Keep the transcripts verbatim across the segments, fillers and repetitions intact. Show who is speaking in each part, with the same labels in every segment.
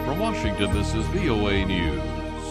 Speaker 1: From Washington, this is V O A News.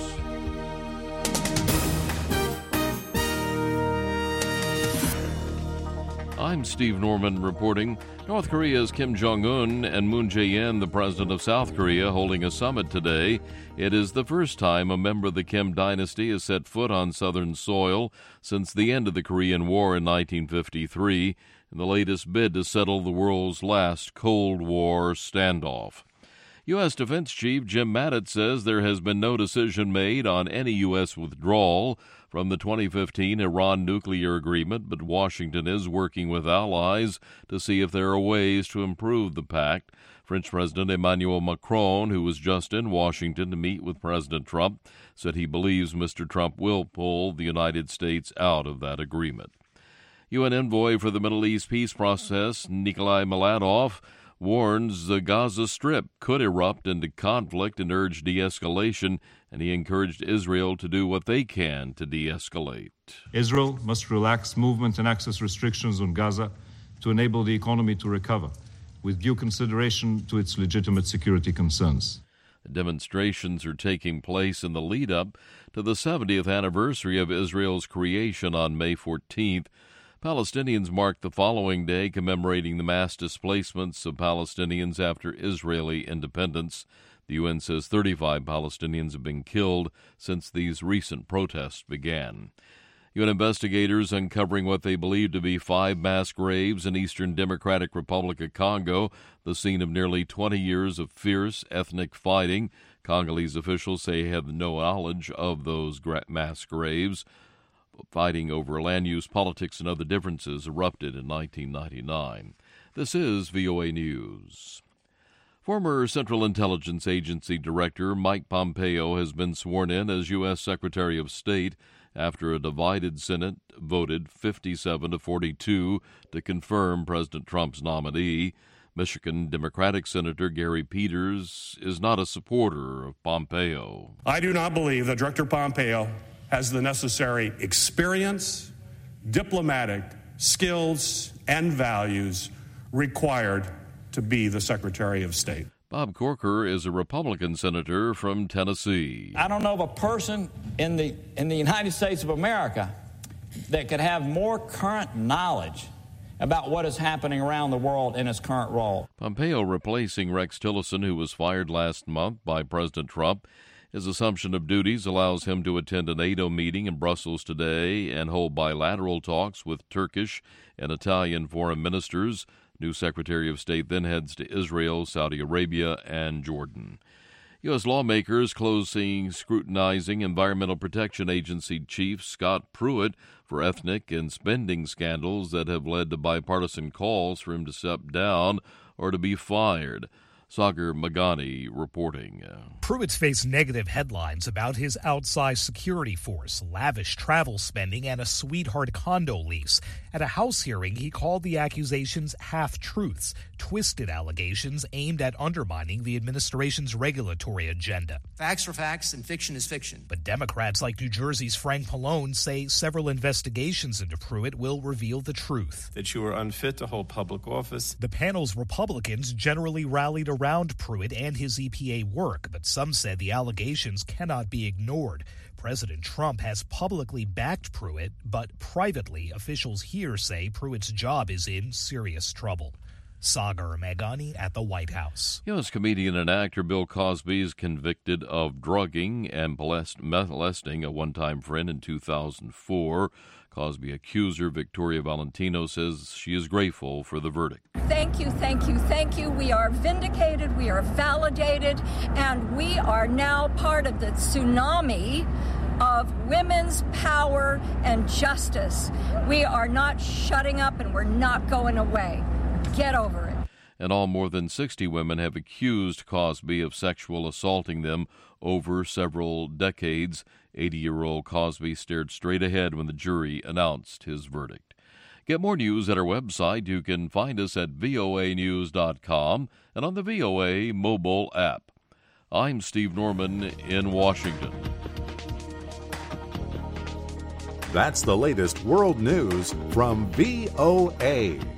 Speaker 1: I'm Steve Norman reporting. North Korea's Kim Jong-un and Moon Jae-in, the president of South Korea, holding a summit today. It is the first time a member of the Kim dynasty has set foot on southern soil since the end of the Korean War in nineteen fifty-three, in the latest bid to settle the world's last Cold War standoff. U S. Defense Chief Jim Mattis says there has been no decision made on any U S withdrawal from the twenty fifteen Iran nuclear agreement, but Washington is working with allies to see if there are ways to improve the pact. French President Emmanuel Macron, who was just in Washington to meet with President Trump, said he believes Mister Trump will pull the United States out of that agreement. U N envoy for the Middle East peace process, Nikolai Mladenov, warns the Gaza Strip could erupt into conflict and urged de-escalation, and he encouraged Israel to do what they can to de-escalate.
Speaker 2: Israel must relax movement and access restrictions on Gaza to enable the economy to recover, with due consideration to its legitimate security concerns.
Speaker 1: Demonstrations are taking place in the lead-up to the seventieth anniversary of Israel's creation on May fourteenth. Palestinians marked the following day, commemorating the mass displacements of Palestinians after Israeli independence. The U N says thirty-five Palestinians have been killed since these recent protests began. U N investigators uncovering what they believe to be five mass graves in eastern Democratic Republic of Congo, the scene of nearly twenty years of fierce ethnic fighting. Congolese officials say they have no knowledge of those mass graves. Fighting over land use, politics, and other differences erupted in nineteen ninety-nine. This is V O A News. Former Central Intelligence Agency Director Mike Pompeo has been sworn in as U S. Secretary of State after a divided Senate voted fifty-seven to forty-two to confirm President Trump's nominee. Michigan Democratic Senator Gary Peters is not a supporter of Pompeo.
Speaker 3: I do not believe that Director Pompeo has the necessary experience, diplomatic skills, and values required to be the Secretary of State.
Speaker 1: Bob Corker is a Republican senator from Tennessee.
Speaker 4: I don't know of a person in the in the United States of America that could have more current knowledge about what is happening around the world in his current role.
Speaker 1: Pompeo replacing Rex Tillerson, who was fired last month by President Trump. His assumption of duties allows him to attend a NATO meeting in Brussels today and hold bilateral talks with Turkish and Italian foreign ministers. New Secretary of State then heads to Israel, Saudi Arabia, and Jordan. U S lawmakers closing scrutinizing Environmental Protection Agency Chief Scott Pruitt for ethnic and spending scandals that have led to bipartisan calls for him to step down or to be fired. Sagar Magani reporting.
Speaker 5: Pruitt's faced negative headlines about his outsized security force, lavish travel spending, and a sweetheart condo lease. At a House hearing, he called the accusations half-truths, twisted allegations aimed at undermining the administration's regulatory agenda.
Speaker 6: Facts are facts and fiction is fiction.
Speaker 5: But Democrats like New Jersey's Frank Pallone say several investigations into Pruitt will reveal the truth.
Speaker 7: That you are unfit to hold public office.
Speaker 5: The panel's Republicans generally rallied around Pruitt and his E P A work, but some said the allegations cannot be ignored. President Trump has publicly backed Pruitt, but privately, officials here say Pruitt's job is in serious trouble. Sagar Magani at the White House.
Speaker 1: U S comedian and actor Bill Cosby is convicted of drugging and molesting a one-time friend in two thousand four. Cosby accuser Victoria Valentino says she is grateful for the verdict.
Speaker 8: Thank you, thank you, thank you. We are vindicated, we are validated, and we are now part of the tsunami of women's power and justice. We are not shutting up and we're not going away. Get over it.
Speaker 1: And all more than sixty women have accused Cosby of sexual assaulting them over several decades. eighty-year-old Cosby stared straight ahead when the jury announced his verdict. Get more news at our website. You can find us at V O A news dot com and on the V O A mobile app. I'm Steve Norman in Washington.
Speaker 9: That's the latest world news from V O A.